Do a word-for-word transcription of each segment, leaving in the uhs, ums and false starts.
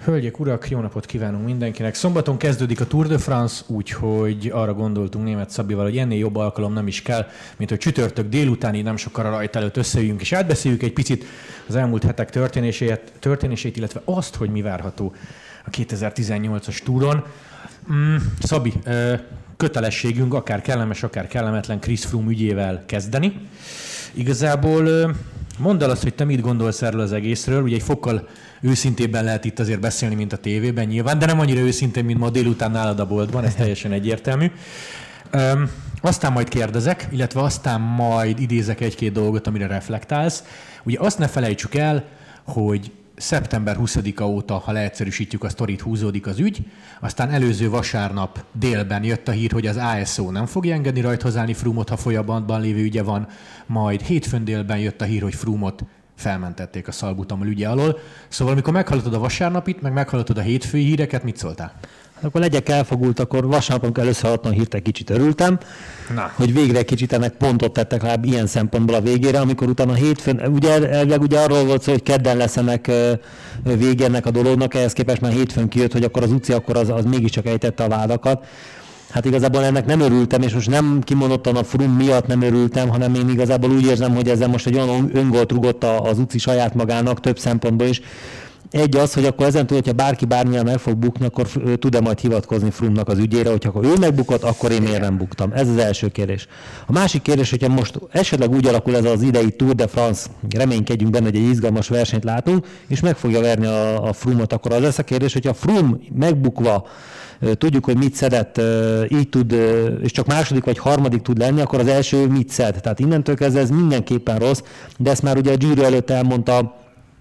Hölgyek, urak, jó napot kívánunk mindenkinek. Szombaton kezdődik a Tour de France, úgyhogy arra gondoltunk Németh Szabival, hogy ennél jobb alkalom nem is kell, mint hogy csütörtök délután, így nem sokkal rajta előtt összeüljünk, és átbeszéljük egy picit az elmúlt hetek történését, történését, illetve azt, hogy mi várható a kétezer-tizennyolcas túron. Mm, Szabi, kötelességünk, akár kellemes, akár kellemetlen Chris Froome ügyével kezdeni. Igazából mondd el azt, hogy te mit gondolsz erről az egészről, ugye egy fokkal őszintébben lehet itt azért beszélni, mint a tévében nyilván, de nem annyira őszintén, mint ma délután nálad a boltban, ez teljesen egyértelmű. Öm, aztán majd kérdezek, illetve aztán majd idézek egy-két dolgot, amire reflektálsz. Ugye azt ne felejtsük el, hogy szeptember huszadika óta, ha leegyszerűsítjük a sztorit, húzódik az ügy, aztán előző vasárnap délben jött a hír, hogy az á es o nem fogja engedni rajthoz állni Froome-ot, ha folyamatban lévő ügye van, majd hétfőn délben jött a hír, hogy Froome-ot felmentették a szalbutamol ügye alól. Szóval amikor meghallottad a vasárnapit, meg meghallottad a hétfői híreket, mit szóltál? Hát akkor legyek elfogult, akkor vasárnapon először hallottam a hírt, egy kicsit örültem, Na. hogy végre egy kicsit ennek pontot tettek rá ilyen szempontból a végére, amikor utána a hétfőn, ugye elvileg ugye arról volt szó, hogy kedden lesz ennek vége ennek a dolognak, ehhez képest már hétfőn kijött, hogy akkor az u cé akkor az, az mégiscsak ejtette a vádakat. Hát igazából ennek nem örültem, és most nem kimondottan a Froome miatt nem örültem, hanem én igazából úgy érzem, hogy ezzel most egy olyan öngolt rugott az u cé saját magának több szempontból is. Egy az, hogy akkor ezentúl, hogyha bárki bármilyen meg fog bukni, akkor tud-e majd hivatkozni Froome-nak az ügyére, hogyha akkor ő megbukott, akkor én miért nem buktam. Ez az első kérdés. A másik kérdés, hogyha most esetleg úgy alakul ez az idei Tour de France, reménykedjünk benne, hogy egy izgalmas versenyt látunk, és meg fogja verni a, a Froome-ot, akkor az lesz a kérdés, hogyha Froome megbukva tudjuk, hogy mit szedett, így tud, és csak második vagy harmadik tud lenni, akkor az első mit szed. Tehát innentől kezdve ez mindenképpen rossz, de ezt már ugye a Giro előtt elmondta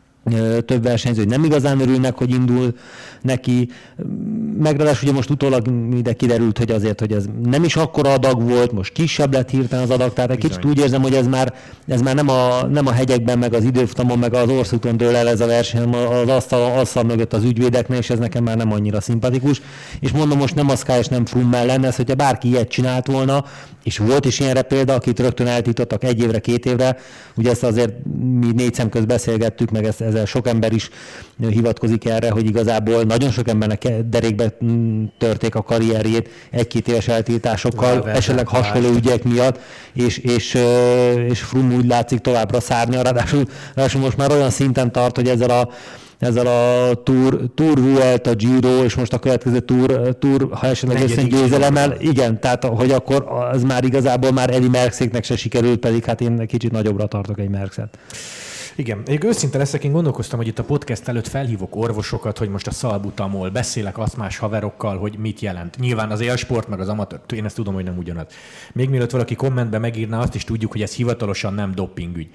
több versenyző, hogy nem igazán örülnek, hogy indul neki. Megráadásul ugye most utólag ide kiderült, hogy azért, hogy ez nem is akkora adag volt, most kisebb lett hirtelen az adag, tehát egy Bizony. Kicsit úgy érzem, hogy ez már, ez már nem, a, nem a hegyekben, meg az időfutamon, meg az országúton dől el ez a verseny, hanem az asztal, asztal mögött az ügyvédeknél, és ez nekem már nem annyira szimpatikus. És mondom, most nem a Sky és nem Froome mellett, ez, hogyha bárki ilyet csinált volna, és volt is ilyenre példa, akit rögtön eltiltottak egy évre, két évre, ugye ezt azért mi négy szem közt beszélgettük, meg ezt, ezzel sok ember is hivatkozik erre, hogy igazából nagyon sok embernek derékbe törték a karrierjét egy-két éves eltiltásokkal, Vá, esetleg hasonló vár. ügyek miatt, és, és, és Froome úgy látszik továbbra szárnya, ráadásul, ráadásul most már olyan szinten tart, hogy ezzel a ezzel a Tour, Tour Vuelta, a Giro, és most a következő Tour, tour ha esetleg összen győzelemmel, igen, tehát hogy akkor az már igazából már Eddy Merckxéknek se sikerült, pedig hát én kicsit nagyobbra tartok egy Merckxet. Igen, én őszinte leszek, én gondolkoztam, hogy itt a podcast előtt felhívok orvosokat, hogy most a szalbutamol, beszélek asztmás haverokkal, hogy mit jelent. Nyilván az élsport, meg az amatőr, én ezt tudom, hogy nem ugyanaz. Még mielőtt valaki kommentbe megírná, azt is tudjuk, hogy ez hivatalosan nem dopingügy.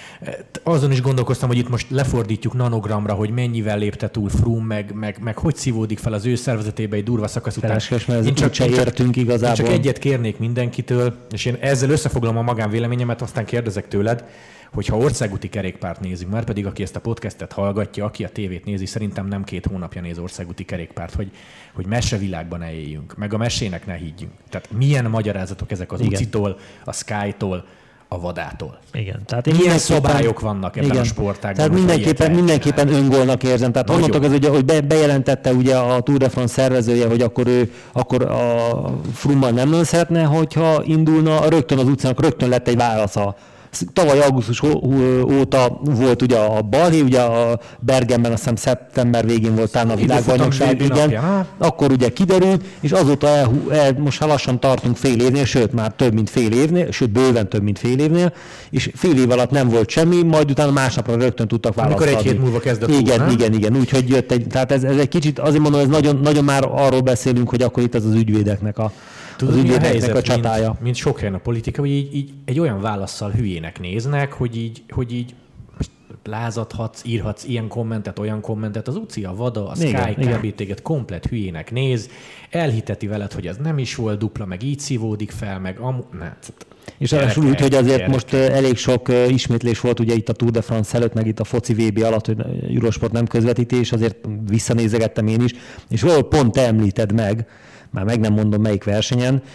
Azon is gondolkoztam, hogy itt most lefordítjuk nanogramra, hogy mennyivel lépte túl Froome, meg, meg, meg hogy szívódik fel az ő szervezetébe egy durva szakasz után. Feleskedes, mert én csak, én értünk igazából. Én csak egyet kérnék mindenkitől, és én ezzel összefoglalom a magánvéleményemet, aztán kérdezek tőled, hogyha országúti kerékpárt nézünk, már pedig aki ezt a podcastet hallgatja, aki a tévét nézi, szerintem nem két hónapja néz országúti kerékpárt, hogy, hogy mesevilágban ne éljünk, meg a mesének ne higgyünk. Tehát milyen magyarázatok ezek az u cé-tól, a Sky-tól, a vadától. Igen. Tehát én milyen szabályok vannak ebben igen. a sportágban? Tehát mindenképpen, mindenképpen öngólnak érzem. Tehát onnantól ez, hogy be, bejelentette ugye a Tour de France szervezője, hogy akkor ő akkor a Froome-mal nem nagyon szeretne, hogyha indulna, rögtön az utcának rögtön lett egy válasza. Tavaly augusztus óta volt ugye a balhé, ugye a Bergenben azt hiszem szeptember végén volt talán a világbajnokság, igen. Akkor ugye kiderült, és azóta el, el, most lassan tartunk fél évnél, sőt már több mint fél évnél, sőt bőven több mint fél évnél, és fél év alatt nem volt semmi, majd utána másnapra rögtön tudtak választ adni. Amikor egy hét múlva kezdett Igen, túl, igen, igen, úgyhogy jött egy, tehát ez, ez egy kicsit, azért mondom, ez nagyon, nagyon már arról beszélünk, hogy akkor itt ez az ügyvédeknek a Tudod, az ügyvédeknek a csatája. Mint, mint sok helyen a politika, hogy így, így egy olyan válasszal hülyének néznek, hogy így, hogy így lázadhatsz, írhatsz ilyen kommentet, olyan kommentet, az u cé, a vada, a Sky kb. Téged komplet hülyének néz, elhiteti veled, hogy ez nem is volt dupla, meg így szívódik fel, meg amu... Ne, és ráadásul úgy, hogy azért gyereke. Most elég sok ismétlés volt ugye itt a Tour de France előtt, meg itt a foci vé bé alatt, hogy Eurosport nem közvetítés, azért visszanézegettem én is, és valahol pont te említed meg, már meg nem mondom melyik versenyen,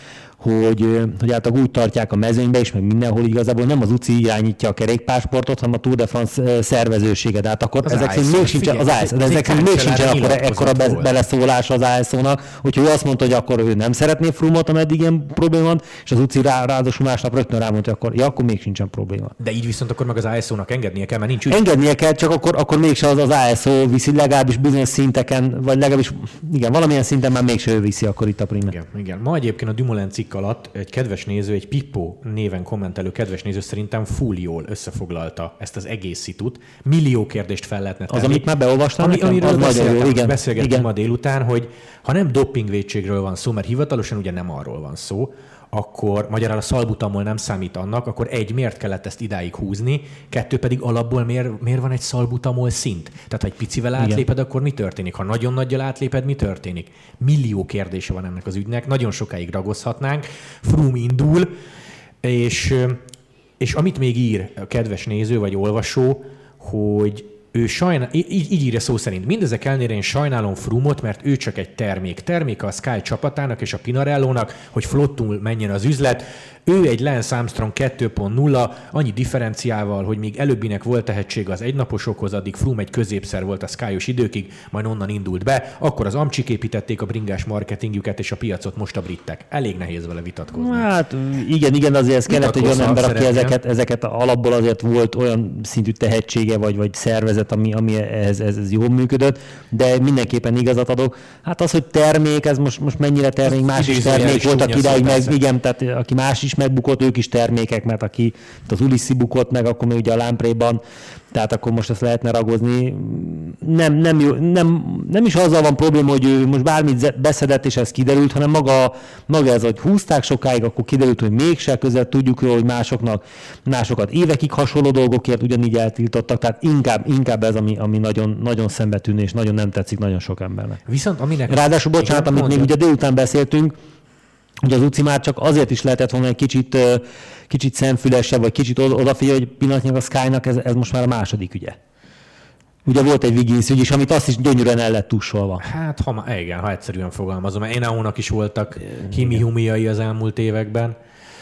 hogy, hogy általában úgy tartják a mezőnybe is, meg mindenhol igazából nem az u cé i irányítja a kerékpársportot, hanem a Tour de France szervezősége. Tehát akkor az ezek szerint még sincsen, az á es o, de ezek szerint még sincsen akkor ekkora be, beleszólás az á es o-nak, hogyha ő azt mondta, hogy akkor ő nem szeretné Froome-ot, ameddig ilyen probléma van, és az u cé i rá, ráadásul másnap rögtön rámondta, hogy akkor, ja, akkor még sincsen probléma. De így viszont akkor meg az á es o-nak engednie kell, mert nincs ügy. Engednie kell, csak akkor, akkor mégse az az á es o viszi, legalábbis bizonyos szinteken, vagy legalábbis igen, valamilyen szinten már mégse ő viszi akkor itt a Prime. Igen, igen. Ma egyébként a Dumoulin cikk alatt egy kedves néző, egy Pippo néven kommentelő kedves néző szerintem full jól összefoglalta ezt az egész szitut. Millió kérdést fel lehetne tenni. Az, amit már beolvastam, ami, amiről az nagyon jó, igen. Beszélgettünk igen. ma délután, hogy ha nem dopingvétségről van szó, mert hivatalosan ugye nem arról van szó, akkor magyarán a szalbutamol nem számít annak, akkor egy, miért kellett ezt idáig húzni, kettő pedig alapból miért, miért van egy szalbutamol szint? Tehát ha egy picivel átléped, igen. akkor mi történik? Ha nagyon nagyjal átléped, mi történik? Millió kérdése van ennek az ügynek, nagyon sokáig ragozhatnánk. Froome indul, és, és amit még ír a kedves néző vagy olvasó, hogy ő sajnál, így, így írja szó szerint. Mindezek ellenére én sajnálom Froome-ot, mert ő csak egy termék. Terméke a Sky csapatának és a Pinarellónak, hogy flottul menjen az üzlet. Ő egy Lance Armstrong kettő pont nulla, annyi differenciával, hogy még előbbinek volt tehetsége az egynaposokhoz, addig Froome egy középszer volt a Sky-os időkig, majd onnan indult be. Akkor az amcsik építették a bringás marketingjüket, és a piacot most a britek. Elég nehéz vele vitatkozni. Hát igen, igen, azért ez kellett, hogy olyan ember, aki ezeket, ezeket alapból azért volt olyan szintű tehetsége, vagy, vagy szervezet, ami, ami ez, ez, ez jól működött, de mindenképpen igazat adok. Hát az, hogy termék, ez most, most mennyire termék, az más is termék volt, aki idáig meg, igen, tehát aki más is megbukott, ők is termékek, mert aki az Ulissi bukott meg, akkor még ugye a Lamprey-ban, tehát akkor most ezt lehetne ragozni. Nem, nem, nem, nem is azzal van probléma, hogy ő most bármit beszedett, és ez kiderült, hanem maga, maga ez, hogy húzták sokáig, akkor kiderült, hogy mégse, között tudjuk jól, hogy másoknak, másokat évekig hasonló dolgokért ugyanígy eltiltottak, tehát inkább, inkább ez, ami, ami nagyon, nagyon szembetűnő, és nagyon nem tetszik nagyon sok embernek. Viszont aminek... Ráadásul, bocsánat, amit még ugye délután beszéltünk, ugye az u cé i már csak azért is lehetett volna egy kicsit, kicsit szemfülesebb, vagy kicsit odafigyelni, hogy pillanatnyilag a Sky-nak ez, ez most már a második ügye. Ugye volt egy Wiggins ügy is, amit azt is gyönyörűen el lett tussolva. Hát, ha, igen, ha egyszerűen fogalmazom. Enaónak is voltak himi-humiai az elmúlt években.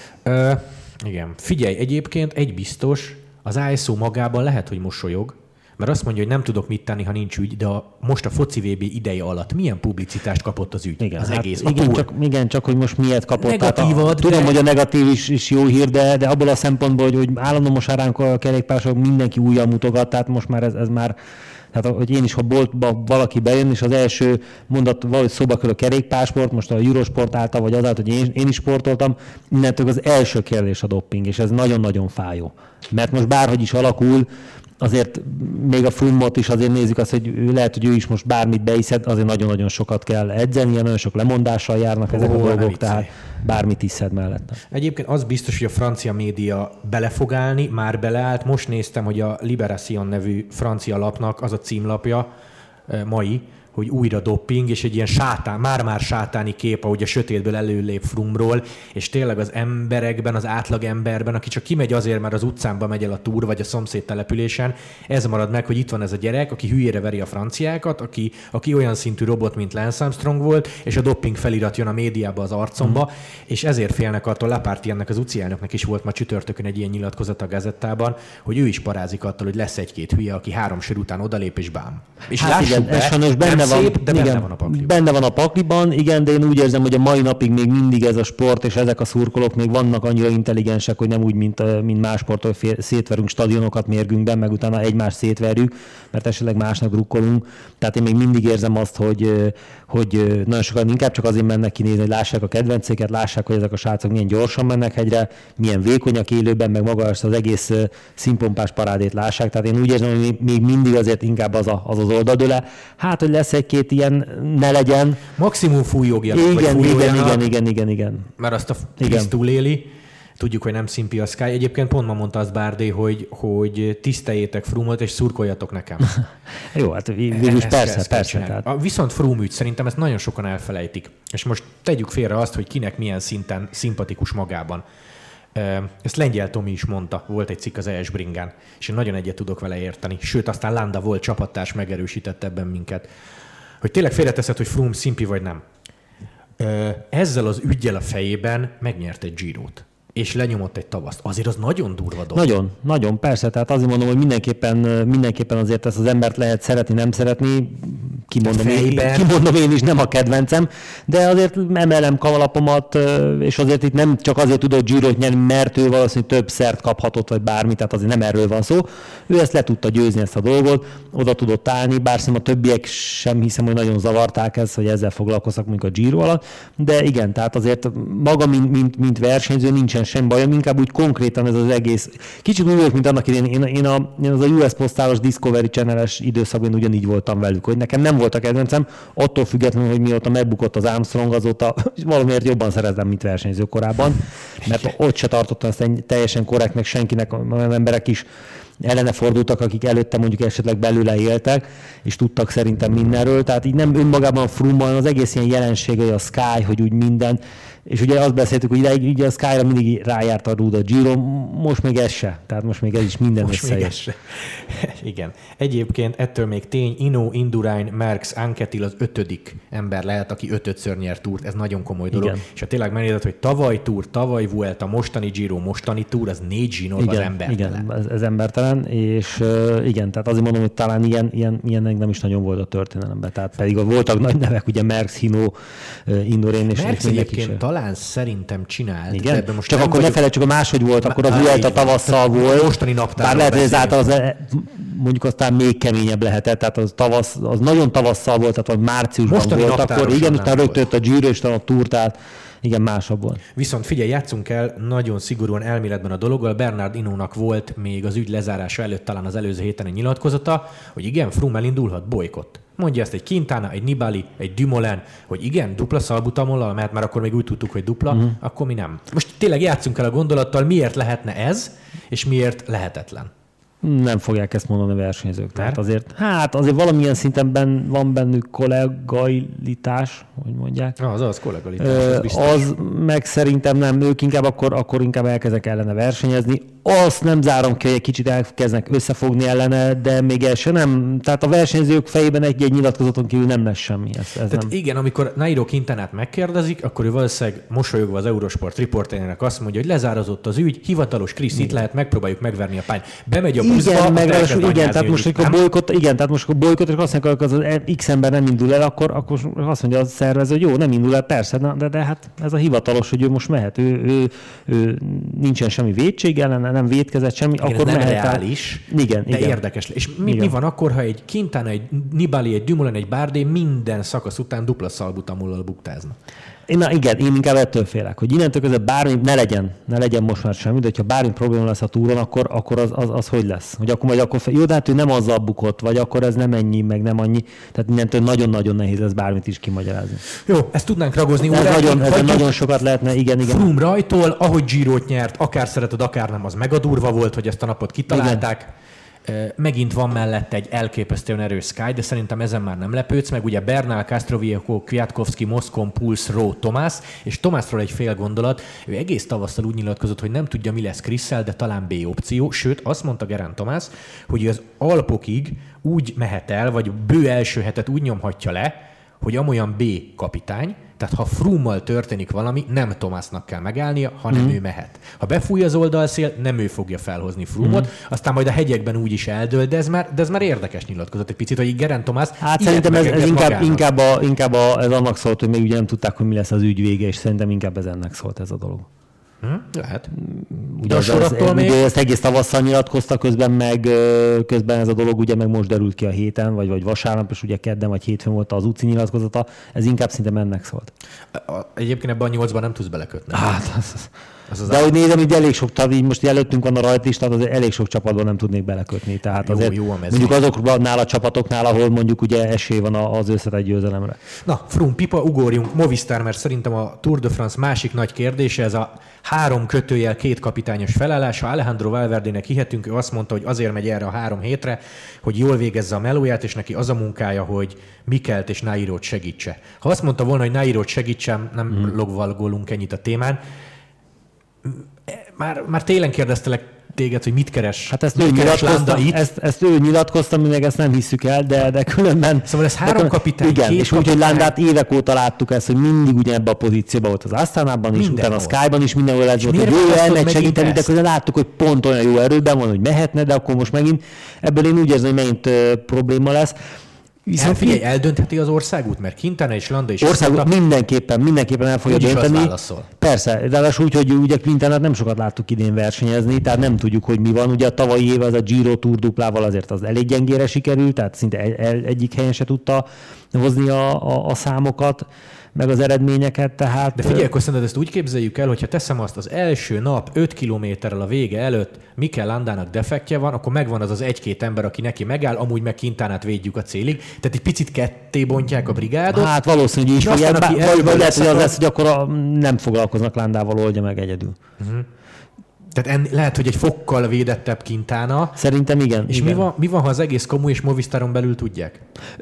Ö, igen. Figyelj, egyébként egy biztos, az á es o magában lehet, hogy mosolyog, mert azt mondja, hogy nem tudok mit tenni, ha nincs ügy, de a, most a foci vé bé ideje alatt milyen publicitást kapott az ügy? Igen, az hát egész. Igen csak, igen, csak hogy most miért kapott. Negatívad, Tudom, de... hogy a negatív is, is jó hír, de, de abból a szempontból, hogy, hogy állandó most ránk a kerékpárosok mindenki újjal mutogat, tehát most már ez, ez már... Tehát, hogy én is, ha boltba valaki bejön, és az első mondat valahogy szóba kerül a kerékpársport, most a Eurosport által, vagy azáltal, hogy én, én is sportoltam, innentől az első kérdés a dopping, és ez nagyon-nagyon fájó. Mert most bárhogy is alakul, azért még a Froome-ot is azért nézzük azt, hogy lehet, hogy ő is most bármit beiszed, azért nagyon-nagyon sokat kell edzeni, nagyon sok lemondással járnak oh, ezek a dolgok, tehát bármit iszed mellette. Egyébként az biztos, hogy a francia média bele fog állni, már beleállt. Most néztem, hogy a Libération nevű francia lapnak az a címlapja mai, hogy újra dopping, és egy ilyen sátán, már-már sátáni kép, ahogy a sötétből előlép Froome-ról, és tényleg az emberekben, az átlag emberben, aki csak kimegy azért, mert az utcánba megy el a túr, vagy a szomszéd településen, ez marad meg, hogy itt van ez a gyerek, aki hülyére veri a franciákat, aki, aki olyan szintű robot, mint Lance Armstrong volt, és a dopping felirat jön a médiába az arcomba, mm. és ezért félnek attól. Lapártiennek, az u cé i elnöknek is volt ma csütörtökön egy ilyen nyilatkozat a Gazettában, hogy ő is parázik attól, hogy lesz egy-két hülye, aki három sör után odalép és bám. És hát lássuk igen, be, benne szép, van, de igen, benne van a pakliban. Benne van a pakliban, igen, de én úgy érzem, hogy a mai napig még mindig ez a sport, és ezek a szurkolók még vannak annyira intelligensek, hogy nem úgy, mint, mint más sporttól szétverünk stadionokat, mérgünk be, meg utána egymást szétverjük, mert esetleg másnak drukkolunk. Tehát én még mindig érzem azt, hogy, hogy nagyon sokan inkább csak azért mennek kinézni, hogy lássák a kedvencéket, lássák, hogy ezek a srácok milyen gyorsan mennek hegyre, milyen vékonyak élőben, meg maga az egész színpompás parádét lássák. Tehát én úgy érzem, hogy még mindig azért inkább az a, az, az oldaldőle. Hát, hogy lesz egy-két ilyen, ne legyen. Maximum fújogjanak, igen, vagy igen, igen, igen, igen, igen. Mert azt a Krisz túléli. Tudjuk, hogy nem szimpi a Sky. Egyébként pont ma mondta azt Bárdé, hogy, hogy tiszteljétek Froome-ot, és szurkoljatok nekem. Jó, hát végülis persze, ezt persze. Tehát. A viszont Froome ügy, szerintem ezt nagyon sokan elfelejtik. És most tegyük félre azt, hogy kinek milyen szinten szimpatikus magában. Ezt Lengyel Tomi is mondta, volt egy cikk az E S Bringán, és én nagyon egyet tudok vele érteni. Sőt, aztán Landa volt csapattárs, megerősített ebben minket. Hogy tényleg félreteszed, hogy Froome szimpi vagy nem. ezzel az üggyel a fejében megnyert egy Girót. És lenyomott egy tavaszt. Azért az nagyon durva dolog. Nagyon, nagyon, persze. Tehát azért mondom, hogy mindenképpen, mindenképpen azért ezt az embert lehet szeretni, nem szeretni. Kimondom én, kimondom én is, nem a kedvencem. De azért emelem kavalapomat, és azért itt nem csak azért tudott Girót nyerni, mert ő valószínűleg több szert kaphatott, vagy bármi, tehát azért nem erről van szó. Ő ezt le tudta győzni, ezt a dolgot, oda tudott állni, bár szerintem a többiek sem hiszem, hogy nagyon zavarták ezt, hogy ezzel foglalkoztak, mondjuk a Giro alatt. De igen, tehát azért maga, mint, mint, mint versenyző nincsen sem bajom, inkább úgy konkrétan ez az egész. Kicsit úgy vagyok, mint annak idején, én, én, a, én az a U S Postálos Discovery Channel-es időszakban ugyanígy voltam velük, hogy nekem nem volt a kedvencem, attól függetlenül, hogy mióta megbukott az Armstrong, azóta valamiért jobban szeretem, mint versenyző korában, mert ott se tartottam ezt teljesen korrektnek senkinek, olyan emberek is ellene fordultak, akik előtte mondjuk esetleg belőle éltek, és tudtak szerintem mindenről. Tehát így nem önmagában a Froome, az egész ilyen jelenség, hogy a Sky, hogy úgy minden. És ugye azt beszéltük, hogy ideig ugye a Skyra mindig rájárt a rúd a Giro, most még ez se. Tehát most még ez is minden összeér. Igen. Egyébként ettől még tény, Ino, Indurain, Merckx, Anquetil az ötödik ember lehet, aki ötödször nyert túrt. Ez nagyon komoly dolog. Igen. És ha tényleg megnézed, hogy tavaly túr, tavaly Vuelta, mostani Giro, mostani túr, az négy zsinór az embertelen. Igen, ez, ez embertelen, és uh, igen, tehát azért mondom, hogy talán ilyen, ilyen, ilyen nem is nagyon volt a történelemben. Tehát pedig voltak nagy nevek, ugye Merckx, Hino, uh, Indurain, és Merckx egyébként talán szerintem csinált. Igen? Most csak akkor vagy... ne felejtsük, a máshogy volt, akkor az Vuelta tavasszal volt. Mostani naptárban. Bár lehet, hogy ezáltal az, mondjuk aztán még keményebb lehetett, tehát az, tavasz, az nagyon tavasszal volt, tehát vagy márciusban mostani volt, akkor igen, utána rögtön a Giro, és a Tour, tehát igen, másabb volt. Viszont figyelj, játszunk el nagyon szigorúan elméletben a dologgal. Bernard Hinault nak még az ügy lezárása előtt talán az előző héten egy nyilatkozata, hogy igen, Froome elindulhat, bolykott. Mondja ezt egy Quintana, egy Nibali, egy Dumoulin, hogy igen, dupla szalbutamollal, mert már akkor még úgy tudtuk, hogy dupla, uh-huh. akkor mi nem. Most tényleg játszunk el a gondolattal, miért lehetne ez, és miért lehetetlen. Nem fogják ezt mondani a versenyzők. Tehát azért, hát azért valamilyen szinten ben, van bennük kollegailitás, hogy mondják. Az az kollegailitás, az biztos. Az meg szerintem nem, ők inkább akkor, akkor inkább elkezdek ellene versenyezni. Azt nem zárom ki, hogy egy kicsit elkezdenek összefogni ellene, de még el se nem. Tehát a versenyzők fejében egy-egy nyilatkozaton kívül nem lesz semmi. Ez, ez Tehát nem. Igen, amikor Nairo Quintanát megkérdezik, akkor ő valószínűleg mosolyogva az Eurosport riporterének azt mondja, hogy lezározott az ügy, hivatalos Krisz itt lehet, megpróbáljuk megverni a pályán. Bemegy a buszba, igen, meg igen, tehát most a bolykott, igen, tehát most a bolykott, és azt mondják, hogy az X ember nem indul el, akkor, akkor azt mondja a szervező, hogy jó, nem indul el, persze, de, de hát ez a hivatalos, hogy ő most mehet, ő, ő, ő nincsen semmi vétség ellen, nem vétkezett semmi, igen, akkor nem mehet reális, el. Igen, de igen. érdekes. És mi, mi van akkor, ha egy Quintana, egy Nibali, egy Dumoulin, egy Bardet minden szakasz után dupla szalbutamollal buktázna? Én, na igen, én inkább ettől félek, hogy innentől kezdve bármi, ne legyen, ne legyen most már semmi, de ha bármi probléma lesz a túron, akkor, akkor az, az, az hogy lesz? Hogy akkor majd akkor, jó, de hát ő nem azzal bukott, vagy akkor ez nem ennyi, meg nem annyi. Tehát innentől nagyon-nagyon nehéz lesz bármit is kimagyarázni. Jó, ezt tudnánk ragozni. Ez nagyon, ez nagyon sokat lehetne, igen, igen. Froome rajtól, ahogy Girót nyert, akár szereted, akár nem, az mega durva volt, hogy ezt a napot kitalálták. Igen. Megint van mellette egy elképesztően erős Sky, de szerintem ezen már nem lepődsz meg. Ugye Bernal, Castroviejo, Kwiatkowski, Moscon, Puls, Rowe, Thomas, és Thomasról egy fél gondolat. Ő egész tavasszal úgy nyilatkozott, hogy nem tudja, mi lesz Chrissel, de talán B opció. Sőt, azt mondta Geraint Thomas, hogy az Alpokig úgy mehet el, vagy bő első hetet úgy nyomhatja le, hogy amolyan B kapitány, tehát ha Froome-mal történik valami, nem Thomasnak kell megállnia, hanem mm. ő mehet. Ha befúj az oldalszél, nem ő fogja felhozni Froome-ot, mm. aztán majd a hegyekben úgy is eldől, de ez már, de ez már érdekes nyilatkozat egy picit, hogy Geraint Thomas hát szerintem ez, ez inkább, inkább, a, inkább a, ez annak szólt, hogy még ugye nem tudták, hogy mi lesz az ügy vége, és szerintem inkább ez ennek szólt ez a dolog. Hm? Lehet. Ugye, az, az, még... ugye ezt egész tavasszal nyilatkozta, közben meg közben ez a dolog ugye meg most derült ki a héten, vagy, vagy vasárnap, és ugye kedden vagy hétfőn volt az UCI nyilatkozata, ez inkább szinte ennek szólt. Egyébként ebben a nyolcban nem tudsz belekötni. Hát, az, az. Az az de ahogy nézem, így elég sok, tehát így most előttünk van a rajtlistát, azért elég sok csapatban nem tudnék belekötni. Tehát jó, azért jó a mondjuk azoknál a csapatoknál, ahol mondjuk ugye esély van az összetett győzelemre. Na, Froome, Pipa, ugorjunk. Movistar, mert szerintem a Tour de France másik nagy kérdése, ez a három kötőjel két kapitányos felállás. Ha Alejandro Valverdének hihetünk, ő azt mondta, hogy azért megy erre a három hétre, hogy jól végezze a melóját, és neki az a munkája, hogy Mikelt és Nairót segítse. Ha azt mondta volna, hogy Nairót segítsem, nem hmm. logvalgolunk ennyit a témán. Már, már télen kérdeztelek téged, hogy mit keres. Hát ezt ő nyilatkozta, ezt, ezt ő nyilatkozta, mi meg ezt nem hisszük el, de, de különben... Szóval ez három kapitány, igen, két és úgy, hogy Landát évek óta láttuk ezt, hogy mindig ugyanebben a pozícióban volt az Asztánában is, utána a Sky-ban is mindenhol ez volt, hogy ő elmegy segíteni, de közben láttuk, hogy pont olyan jó erőben van, hogy mehetne, de akkor most megint ebből én úgy érzem, hogy megint uh, probléma lesz. Viszont figyelj, eldöntheti az országút, mert Quintana és Landa is... Országút mindenképpen, mindenképpen el fogja dönteni. Persze, de ráadásul úgy, hogy ugye Quintanát nem sokat láttuk idén versenyezni, tehát nem tudjuk, hogy mi van. Ugye a tavalyi év az a Giro Tour duplával azért az elég gyengére sikerült, tehát szinte egyik helyen se tudta hozni a, a, a számokat, meg az eredményeket, tehát... De figyelj, akkor szerinted ezt úgy képzeljük el, hogyha teszem azt az első nap öt kilométerrel a vége előtt Mikel Landának defektje van, akkor megvan az az egy-két ember, aki neki megáll, amúgy meg Quintanát védjük a célig. Tehát egy picit ketté bontják a brigádot. Hát valószínű, hogy így fogják, vagy, vagy lehet, hogy az lesz, hogy akkor a, nem foglalkoznak Landával, oldja meg egyedül. Uh-huh. Tehát en, lehet, hogy egy fokkal védettebb Quintana. Szerintem igen. És igen. Mi, van, mi van, ha az egész Komu és Movistaron belül tudják?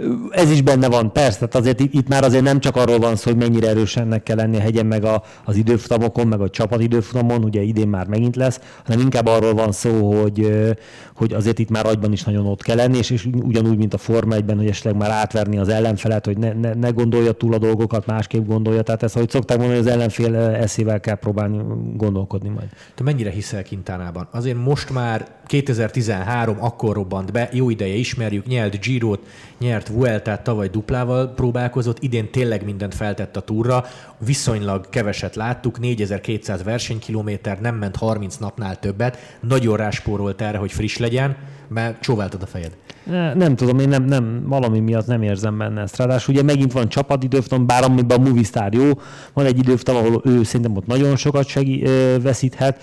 Ez is benne van, persze. Tehát azért itt, itt már azért nem csak arról van szó, hogy mennyire erősennek kell lenni a hegyen, meg a, az időfutamokon, meg a csapat időfutamon, ugye idén már megint lesz, hanem inkább arról van szó, hogy, hogy azért itt már agyban is nagyon ott kell lenni, és, és ugyanúgy, mint a Forma egyben, hogy esetleg már átverni az ellenfelet, hogy ne, ne, ne gondolja túl a dolgokat, másképp gondolja. Tehát ezt, ahogy szokták mondani, az ellenfél eszével kell próbálni gondolkodni majd. Te mennyire hiszel Quintanában? Azért most már kétezer-tizenhárom akkor robbant be, jó ideje ismerjük, nyert Girot, nyert Vueltát, tavaly duplával próbálkozott, idén tényleg mindent feltett a túrra, viszonylag keveset láttuk, négyezer-kétszáz versenykilométer, nem ment harminc napnál többet, nagyon ráspórolt erre, hogy friss legyen, mert csóváltad a fejed. Ne, nem tudom, én nem, nem, valami miatt nem érzem benne ezt. Ráadásul ugye megint van csapatidőfutam, bár amiben a Movistar jó, van egy időfutam, ahol ő szerintem ott nagyon sokat segí, ö, veszíthet.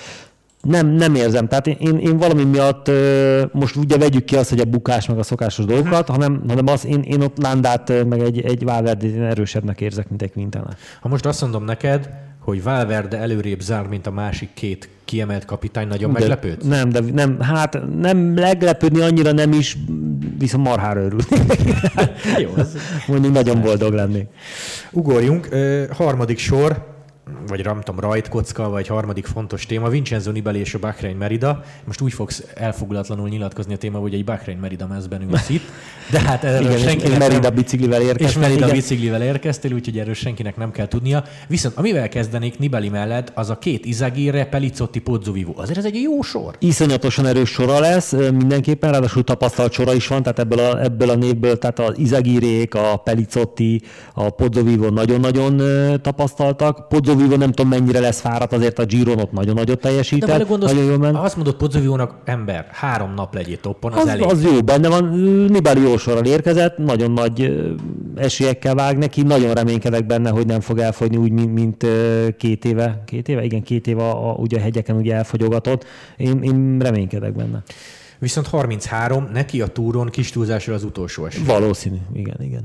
Nem, nem érzem. Tehát én, én valami miatt most ugye vegyük ki azt, hogy a bukás meg a szokásos dolgokat, hanem, hanem az, én, én ott Landát meg egy, egy Valverdét erősebbnek érzek, mint egy Quintana. Ha most azt mondom neked, hogy Valverde előrébb zár, mint a másik két kiemelt kapitány, nagyon de, meglepődsz? Nem, de nem, hát nem meglepődni annyira nem is, viszont marhára örülnék. Jó, az... Mondjuk nagyon boldog lennék. Ugorjunk, uh, harmadik sor, vagy nem tudom, rajtkocka, vagy harmadik fontos téma, Vincenzo Nibali és a Bahrein Merida. Most úgy fogsz elfogulatlanul nyilatkozni a téma, hogy egy Bahrein Merida mezben ülsz itt. De hát erről igen, senkinek Merida nem... biciklivel érkeztél. És Merida igen. biciklivel érkeztél, úgyhogy erről senkinek nem kell tudnia. Viszont amivel kezdenék Nibali mellett, az a két Izagirre, Pelizzotti, Pozzovivo. Azért ez egy jó sor. Iszonyatosan erős sora lesz, mindenképpen, ráadásul tapasztalt sora is van, tehát ebből a, ebből a névből, tehát az Izagirék, a Pelizzotti, a Pozzovivo nagyon-nagyon tapasztaltak. Pozzovivo nem tudom mennyire lesz fáradt, azért a Giron ott nagyon nagyot teljesített. De gondolsz, azt mondod Pozzovivónak, ember, három nap legyél toppon, az, az elég. Az jó, benne van, Nibali jó sorral érkezett, nagyon nagy esélyekkel vág neki, nagyon reménykedek benne, hogy nem fog elfogyni úgy, mint, mint két éve, két éve, igen, két éve a, a, ugye a hegyeken ugye elfogyogatott. Én, én reménykedek benne. Viszont harminchárom, neki a túron kis túlzásra az utolsó esély. Valószínű, igen, igen.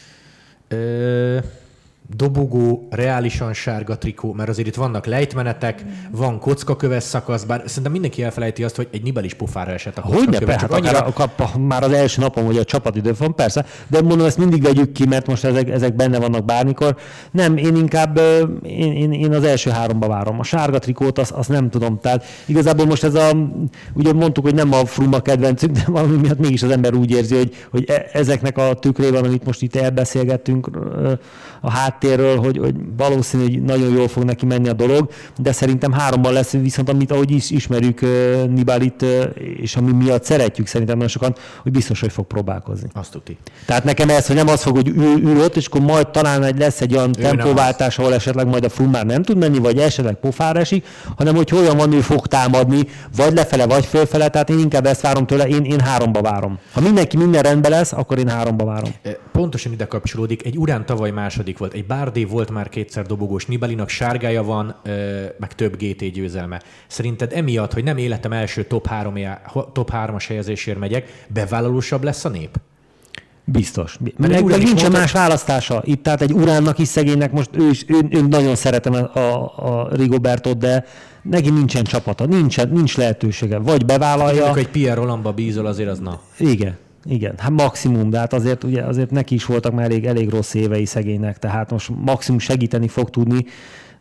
Ö... dobogó, reálisan sárga trikó, mert azért itt vannak lejtmenetek, van kockaköves szakasz, bár szerintem mindenki elfelejti azt, hogy egy Nibalis pofára esett a kockaköves. Hogyne, annyira... akár, már az első napon, hogy a csapatidő van, persze, de mondom, ezt mindig vegyük ki, mert most ezek, ezek benne vannak bármikor. Nem, én inkább, én, én, én az első háromba várom. A sárga trikót, azt, azt nem tudom. Tehát igazából most ez a, ugye mondtuk, hogy nem a Froome a kedvencük, de valami miatt mégis az ember úgy érzi, hogy, hogy ezeknek a tükrében, amit most itt elbeszélgettünk, a háttérről, hogy, hogy valószínű, hogy nagyon jól fog neki menni a dolog, de szerintem háromban lesz, viszont amit ahogy is ismerjük uh, Nibalit, uh, és ami miatt szeretjük szerintem nagyon sokan, hogy biztos, hogy fog próbálkozni. Azt tuti. Tehát nekem ez, hogy nem az fog, hogy ül, ül ott, és akkor majd talán egy lesz egy olyan tempóváltás, ahol esetleg majd a Froome már nem tud menni, vagy esetleg pofára esik, hanem hogy olyan van, ő fog támadni, vagy lefele, vagy fölfele, tehát én inkább ezt várom tőle, én, én háromba várom. Ha mindenki minden rendben lesz, akkor én háromba várom. Pontosan ide kapcsolódik, egy Urán tavaly második volt, egy Bardet volt már kétszer dobogós, Nibalinak sárgája van, meg több gé té győzelme. Szerinted emiatt, hogy nem életem első top, három, top hármas helyezésért megyek, bevállalósabb lesz a nép? Biztos. Meg, meg nincsen mondta... más választása. Itt tehát egy Uránnak is szegénynek, most ő is, ő, ő nagyon szeretem a, a Rigobertot, de neki nincsen csapata, nincsen, nincs lehetősége. Vagy bevállalja... Amikor egy Pierre Rollandba bízol, azért az na. Igen. Igen, hát maximum, de hát azért, ugye, azért neki is voltak már elég, elég rossz évei szegénynek, tehát most maximum segíteni fog tudni,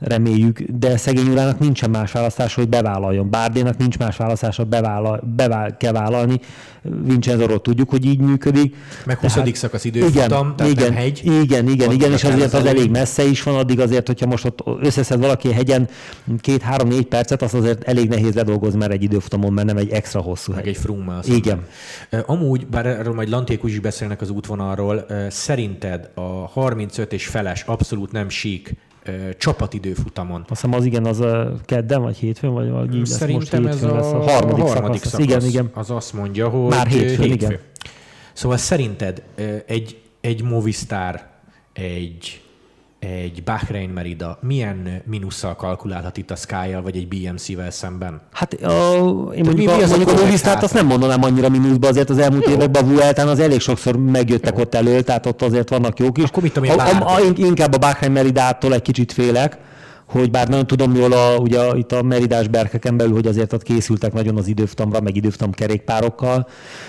reméljük, de szegény urának nincsen más választás, hogy bevállaljon. Bárdénak nincs más választása, bevállal, bevál, kell vállalni. Vincenzóról tudjuk, hogy így működik. Meg huszadik szakasz időfutam, igen, tehát igen, nem hegy. Igen, igen, igen, és azért az elég messze is van, addig azért, hogyha most ott összeszed valaki a hegyen két-három-négy percet, az azért elég nehéz ledolgozni, mert egy időfutamon, mert nem egy extra hosszú Meg hegy. egy Froome-mal. Igen. Amúgy, bár erről majd Lanték is beszélnek az útvonalról, szerinted a harmincöt és feles abszolút nem sík csapatidőfutamon. Azt hiszem az igen, az kedden, vagy hétfőn, vagy valahogy így Szerintem lesz. Most ez lesz a, a harmadik, a harmadik szakasz. szakasz. Igen, igen. Az azt mondja, hogy már hétfőn, hétfő. Igen. Szóval szerinted egy, egy Movistar, egy, egy Bahrain Merida milyen mínusszal kalkulálhat itt a Sky-jal, vagy egy bé em cé-vel szemben? Hát a, én mondjuk, mi, a, mi mondjuk a Movistart azt nem mondanám annyira mínuszba, azért az elmúlt jó. években a Vueltán az elég sokszor megjöttek jó. ott elő, tehát ott azért vannak jók is. Akkor mit tudom én, a, a, a, inkább a Bahrain Meridától egy kicsit félek, hogy bár nagyon tudom jól a, ugye, itt a meridás berkeken belül, hogy azért ott készültek nagyon az időfutamra, meg időfutam kerékpárokkal,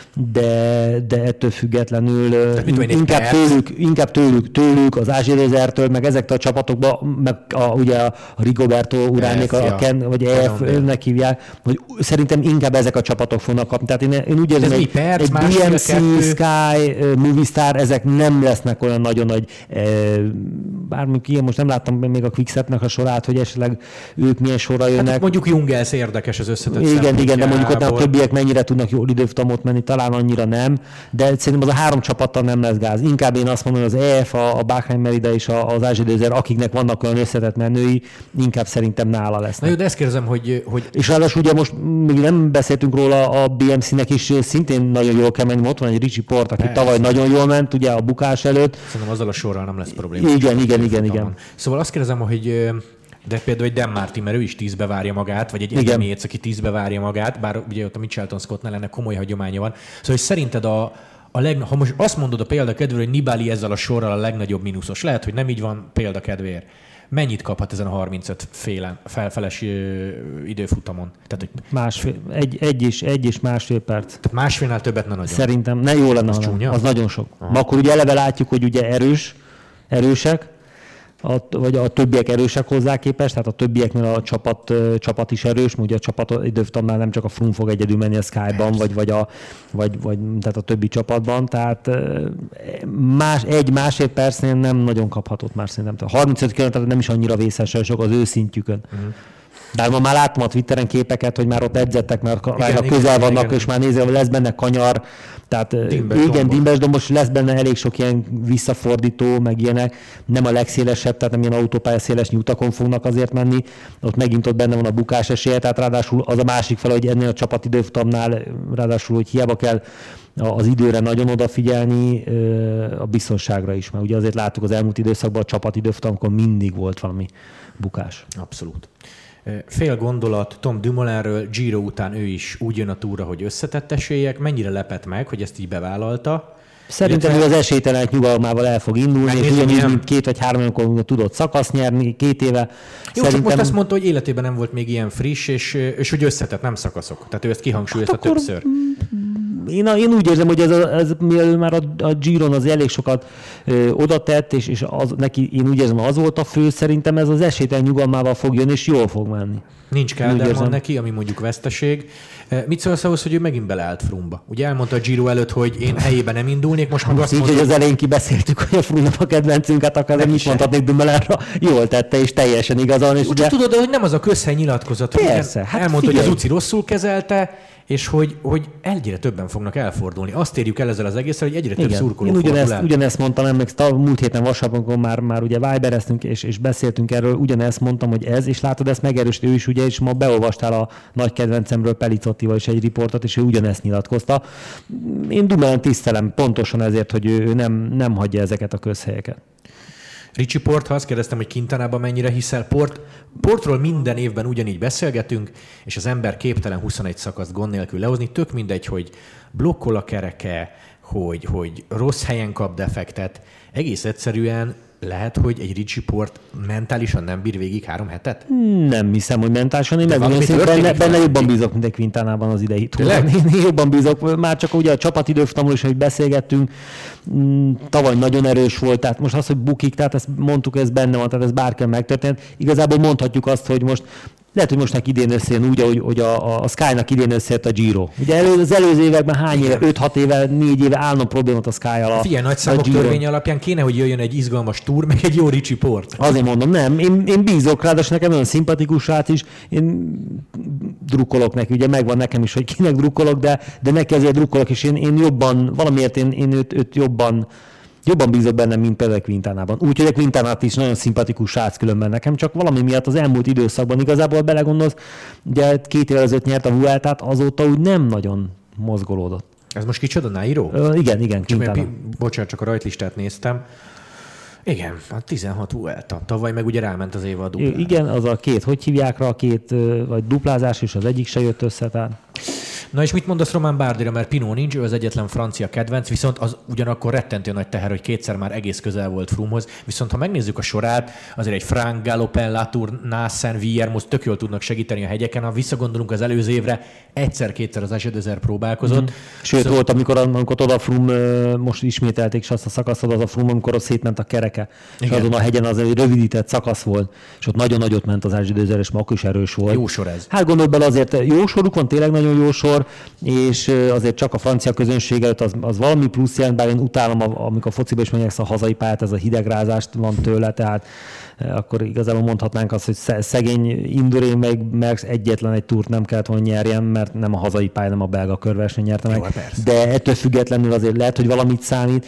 de, de ettől függetlenül inkább tőlük, inkább tőlük, tőlük, az Ázsérezertől, meg ezektől a csapatokban, meg a, ugye a Rigoberto Uránék, a, a Ken, vagy E F-nek hívják, hogy szerintem inkább ezek a csapatok fognak kapni. Tehát én, én úgy érzem, hogy egy bé em cé, Sky, Movistar, ezek nem lesznek olyan nagyon nagy, bármilyen ilyen, most nem láttam még a Quickstepnek a sorát, hogy esetleg ők milyen sorra jönnek. Hát mondjuk Jungels érdekes az összetett Igen, igen, de mondjuk ott a többiek mennyire tudnak jól időfutamot menni, talán annyira nem, de szerintem az a három csapattal nem lesz gáz. Inkább én azt mondom, hogy az E F, a Bahrain Merida és az Ázsérezzer, akiknek vannak olyan összetett menői, inkább szerintem nála lesznek. Na jó, de ezt kérdezem, hogy... hogy... És ráadásul ugye most még nem beszéltünk róla, a bé em cé-nek is szintén nagyon jól kell menni. Ott van egy Richie Port, aki Persze. tavaly nagyon jól ment, ugye a bukás előtt. Szerintem azzal a sorral nem lesz probléma. Igen, igen, igen, igen. Szóval azt kérdezem, hogy de például egy Dan Martin, mert ő is tízbe várja magát, vagy egy Adam Yates, aki tízbe várja magát, bár ugye ott a Mitchelton Scottnál ennek komoly hagyománya van. Szóval, hogy szerinted a, a leg, ha most azt mondod a példakedvére, hogy Nibali ezzel a sorral a legnagyobb mínuszos, lehet, hogy nem így van példakedvéért. Mennyit kaphat ezen a harmincöt félen, felfeles időfutamon? Tehát, hogy másfél, egy, egy, is, egy és másfél perc. Tehát másfélnál többet ne nagyon. Szerintem, ne jó lenne, az, az nagyon sok. Ma akkor ugye eleve látjuk, hogy ugye erős, erősek, A, vagy a többiek erősek hozzá képest, tehát a többieknél a csapat, csapat is erős, ugye a csapat időfutamnál nem csak a Froome fog egyedül menni a Sky-ban, vagy, vagy, a, vagy, vagy tehát a többi csapatban, tehát más, egy másfél percnél nem nagyon kaphatott már szerintem. harmincöt kilométer nem is annyira vészesen sok az ő szintjükön. Uh-huh. De ma már láttam a Twitteren képeket, hogy már ott edzettek, mert igen, közel igen, vannak, igen. És már nézve, hogy lesz benne kanyar. Tehát Dimbes igen, Dimbes-dombos, lesz benne elég sok ilyen visszafordító, meg ilyenek. Nem a legszélesebb, tehát nem ilyen autópálya szélesnyi utakon fognak azért menni. Ott megint ott benne van a bukás esélye, tehát ráadásul az a másik fel, hogy ennél a csapatidőfutamnál, ráadásul, hogy hiába kell az időre nagyon odafigyelni, a biztonságra is. Mert ugye azért láttuk az elmúlt időszakban a csapatidőfutamokon mindig volt valami bukás. Abszolút. Fél gondolat Tom Dumoulinről, Giro után ő is úgy jön a túra, hogy összetett esélyek. Mennyire lepett meg, hogy ezt így bevállalta? Szerintem ő az esélytelenek nyugalmával el fog indulni, és ugyanígy, mint két vagy három amikor tudott szakasz nyerni, két éve. Jó, Szerintem... csak most azt mondta, hogy életében nem volt még ilyen friss, és, és hogy összetett, nem szakaszok. Tehát ő ezt kihangsúlyozta hát akkor... többször. Én, én úgy érzem, hogy ez, ez már a, a Giron az elég sokat ö, oda tett, és, és az, neki, én úgy érzem, az volt a fő, szerintem ez az esélytelen nyugalmával fog jönni, és jól fog menni. Nincs Kelderman neki, ami mondjuk veszteség. Mit szólsz ahhoz, hogy ő megint beleállt Froome-ba? Ugye elmondta a Giro előtt, hogy én helyében nem indulnék, most meg azt így, mondta... hogy az elején kibeszéltük, hogy a Froome-nak a kedvencünket akar, mit mondhatnék Dumoulinra, jól tette, és teljesen igazán. És ugye... Tudod, hogy nem az a közhely nyilatkozat, persze, hát elmondta, figyelj. Hogy az Uci rosszul kezelte, és hogy, hogy egyre többen fognak elfordulni. Azt érjük el ezzel az egésszel, hogy egyre igen, több szurkoló én ugyanezt, el. ugyanezt mondtam, emlékszem, múlt héten vasárnapon már, már ugye vibereztünk és, és beszéltünk erről, ugyanezt mondtam, hogy ez, és látod, ezt megerősít ő is, ugye, és ma beolvastál a nagy kedvencemről, Pellicottival is egy riportot, és ő ugyanezt nyilatkozta. Én Dumoulin tisztelem pontosan ezért, hogy ő, ő nem, nem hagyja ezeket a közhelyeket. Richie Port, ha azt kérdeztem, hogy Quintanában mennyire hiszel, Port, Portról minden évben ugyanígy beszélgetünk, és az ember képtelen huszonegy szakaszt gond nélkül lehozni, tök mindegy, hogy blokkol a kereke, hogy, hogy rossz helyen kap defektet, egész egyszerűen lehet, hogy egy Richie Port mentálisan nem bír végig három hetet? Nem hiszem, hogy mentálisan. Én megmondom, hogy benne, benne jobban bízok, mint egy Quintánában az idei túlán. Én jobban bízok. Már csak ugye a csapatidőfutamról is, hogy beszélgettünk, tavaly nagyon erős volt, tehát most az, hogy bukik, tehát ezt mondtuk, ez benne van, tehát ez bárki megtörtént. Igazából mondhatjuk azt, hogy most lehet, hogy most neki idén összejön úgy, ahogy, hogy a, a Sky-nak idén összejött a Giro. Ugye elő, az előző években hány éve, öt-hat éve, négy éve állna problémát a Sky-jal a Figyelj, nagy számok törvény alapján kéne, hogy jöjjön egy izgalmas túr, meg egy jó Richie Port. Azért mondom, nem. Én, én bízok rá, de nekem olyan szimpatikus srác is. Én drukkolok neki, ugye megvan nekem is, hogy kinek drukkolok, de, de neki azért drukkolok, és én, én jobban, valamiért én, én őt, őt jobban Jobban bízok bennem, mint például Quintánában. Úgyhogy a Quintánát is nagyon szimpatikus srác különben nekem, csak valami miatt az elmúlt időszakban igazából belegondolsz, ugye két évvel ezelőtt nyert a Vueltát, azóta úgy nem nagyon mozgolódott. Ez most kicsoda, Nairo? Ö, igen, igen, Quintana. Bocsánat, csak a rajtlistát néztem. Igen, a tizenhat Vuelta. Tavaly meg ugye ráment az év a duplára. Igen, az a két, hogy hívják rá, a két vagy duplázás, és az egyik se jött össze, tehát. Na és mit mondasz Romain Bardira, mert Pinot nincs, ő az egyetlen francia kedvenc, viszont az ugyanakkor rettentő nagy teher, hogy kétszer már egész közel volt Froomehoz, viszont ha megnézzük a sorát, azért egy Frank, Galopin, Latour, Nassen, Villermoz tök jól tudnak segíteni a hegyeken, ha visszagondolunk az előző évre, egyszer-kétszer az Echedezer próbálkozott. Mm. Sőt, szóval... volt, amikor, amikor oda Froome, most ismételték is azt a szakaszot, az a Froome, amikor ott szétment a kereke, igen. És azon a hegyen az egy rövidített szakasz volt, és ott nagyon nagyot ment az Echedezer, és ma akkor is erős volt. Jó sor ez. Hát gondolj bele, azért jó soruk van, tényleg nagyon jó sor, és azért csak a francia közönség előtt az, az valami plusz jelent, bár én utálom, amikor a fociba is megnyersz a hazai pályát, ez a hidegrázást van tőle, tehát akkor igazából mondhatnánk azt, hogy szegény Indurain meg Merckx egyetlen egy túrt nem kellett volna nyerjen, mert nem a hazai pálya, nem a belga körverseny nyerte meg. Jó, de ettől függetlenül azért lehet, hogy valamit számít.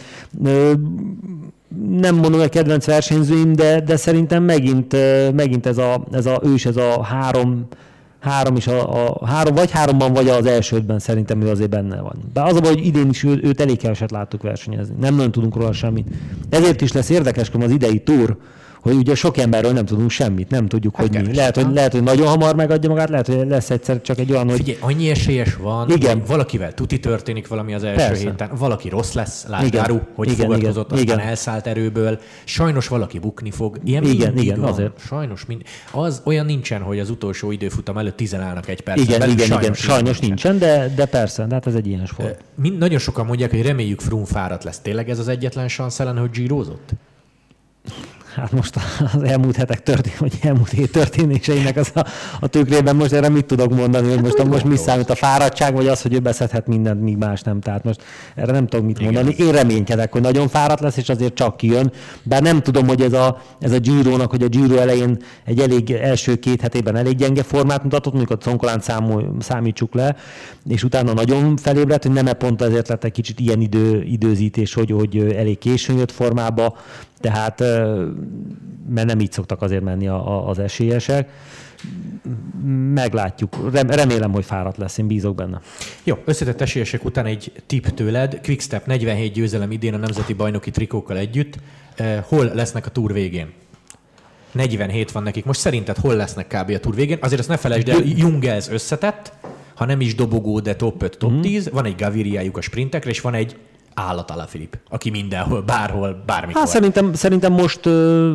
Nem mondom, hogy kedvenc versenyzőim, de, de szerintem megint, megint ez, a, ez a ős, ez a három Három is a, a három, vagy háromban, vagy az első ötben szerintem ő azért benne van. De az a baj, hogy idén is ő, őt elég keveset láttuk versenyezni. Nem nagyon tudunk róla semmit. Ezért is lesz érdekes az idei túr, hogy ugye sok emberről nem tudunk semmit, nem tudjuk, hát hogy mi. Lehet hogy, lehet, hogy nagyon hamar megadja magát, lehet, hogy lesz egyszer csak egy olyan, hogy... Figyelj, annyi esélyes van, igen. Valakivel tuti történik valami az első Persze. héten, valaki rossz lesz, Lászgáru, hogy igen, fogadkozott, igen, aztán igen. elszállt erőből, sajnos valaki bukni fog. Ilyen igen, igen, van. Azért. Sajnos mind... az olyan nincsen, hogy az utolsó időfutam előtt tizen állnak egy percen. Igen, igen, sajnos, igen. sajnos nincsen, nincsen de, de persze, de hát ez egy ilyen sport. Mind, nagyon sokan mondják, hogy reméljük Froome fáradt lesz. Tényleg ez az egyetlen szansz ellen, hogy gírozott? Hát most az elmúlt hetek történt, vagy elmúlt hét történéseinek az a, a tükrében most erre mit tudok mondani, hogy most, most mi számít a fáradtság, vagy az, hogy ő beszedhet mindent, míg más nem. Tehát most erre nem tudok mit mondani. Én reménykedek, hogy nagyon fáradt lesz, és azért csak kijön. Bár nem tudom, hogy ez a, ez a Giro-nak, hogy a Giro elején egy elég első két hetében elég gyenge formát mutatott, mondjuk a Concolán számítsuk le, és utána nagyon felébredt, hogy nem-e pont ezért lett egy kicsit ilyen idő, időzítés, hogy, hogy elég későn jött formába. Tehát, mert nem így szoktak azért menni a, a, az esélyesek. Meglátjuk. Remélem, hogy fáradt lesz. Én bízok benne. Jó, összetett esélyesek után egy tipp tőled. Quickstep negyvenhét győzelem idén a nemzeti bajnoki trikókkal együtt. Hol lesznek a túr végén? negyvenhét van nekik. Most szerinted hol lesznek kb. A túr végén? Azért azt ne felejtsd el, Jungels összetett, ha nem is dobogó, de top öt, top tíz. Van egy Gaviriájuk a sprintekre, és van egy állat Alaphilippe, aki mindenhol, bárhol, bármikor. Hát szerintem, szerintem most uh,